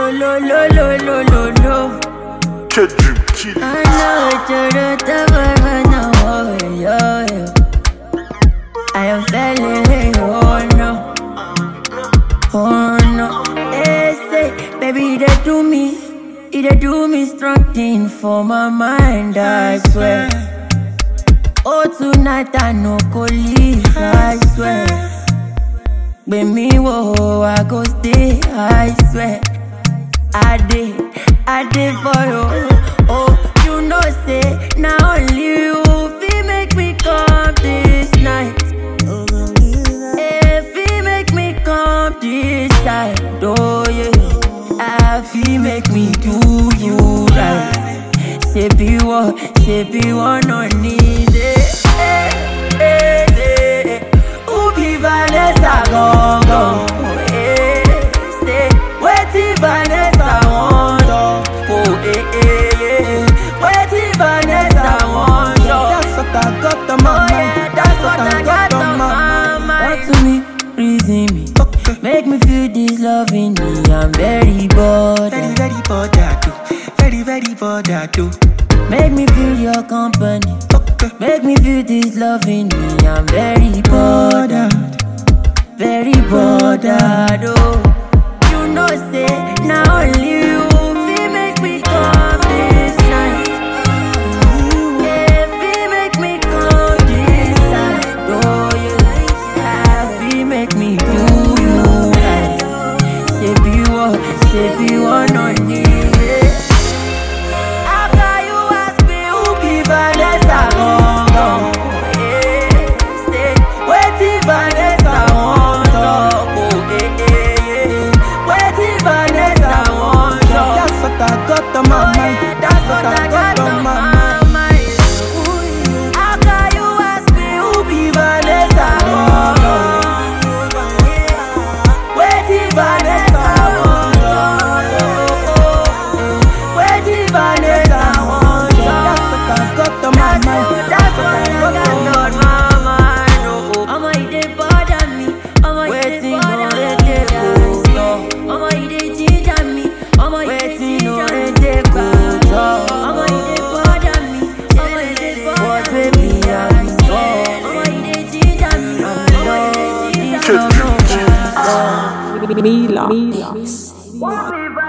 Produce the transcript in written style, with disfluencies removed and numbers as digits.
lo lo lo lo lo lo. I am feeling, oh no, oh no. They say, baby, they do me strong thing for my mind, I swear. Oh, tonight I no go leave, I swear. Baby, whoa, I go stay, I swear. I did for you. Oh, you know, say, now only you feel make me come this night. If you make me come this side, oh yeah, I feel make me do you right. Say be one on easy. Who be Vanessa go? Say, wait Vanessa want wait Vanessa want. That's what I got on my mind. That's what I got on my mind. Talk to me, reason me, make me feel this love in me. I'm very bored, very bothered too. Very bothered too. Make me feel your company. Make me feel this love in me. I'm very bothered, oh. You know, say, now only you feel make me come this night. If you make me come this night, oh yeah, I feel make me do you right. Say be one on it. After you ask me who be Vanessa go, say, wait Vanessa want talk, wait Vanessa want talk. That's what I got on my mind. That's what I got on my mind. After you ask me who be Vanessa go, wait Vanessa want talk, wait Vanessa want talk. That's what I got on my mind. That's what I got on my mind. I'ma eat it bother me. I'ma eat it bother me. I'ma eat it ginger me. I'ma eat it ginger me. I'ma eat it bother me. I'ma eat it bother me. I'ma eat it ginger me. I'ma eat it ginger me. Mila.